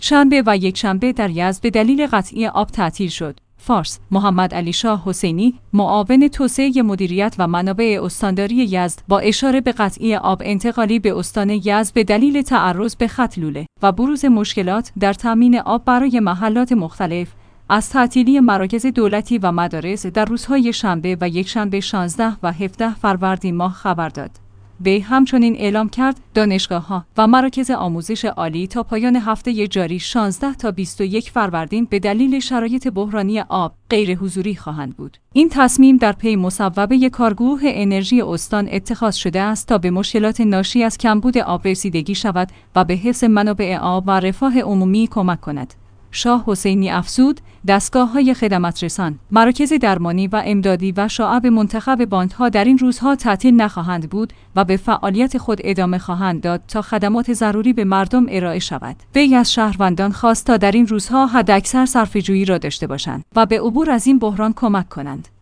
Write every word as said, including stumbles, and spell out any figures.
شنبه و یکشنبه در یزد به دلیل قطعی آب تعطیل شد. فارس: محمد علی شاه حسینی، معاون توسعه مدیریت و منابع استانداری یزد، با اشاره به قطعی آب انتقالی به استان یزد به دلیل تعرض به خط لوله و بروز مشکلات در تامین آب برای محلات مختلف، از تعطیلی مراکز دولتی و مدارس در روزهای شنبه و یکشنبه شانزده و هفده فروردین ماه خبر داد. وی همچنین اعلام کرد دانشگاه‌ها و مراکز آموزش عالی تا پایان هفته جاری شانزده تا بیست و یک فروردین به دلیل شرایط بحرانی آب غیر حضوری خواهند بود. این تصمیم در پی مصوبه کارگروه انرژی استان اتخاذ شده است تا به مشکلات ناشی از کمبود آب رسیدگی شود و به حفظ منابع آب و رفاه عمومی کمک کند. شاه حسینی افزود: دستگاه‌های خدمات رسان، مراکز درمانی و امدادی و شعب منتخب باندها در این روزها تعطیل نخواهند بود و به فعالیت خود ادامه خواهند داد تا خدمات ضروری به مردم ارائه شود. وی از شهروندان خواست تا در این روزها حداکثر صرفه‌جویی را داشته باشند و به عبور از این بحران کمک کنند.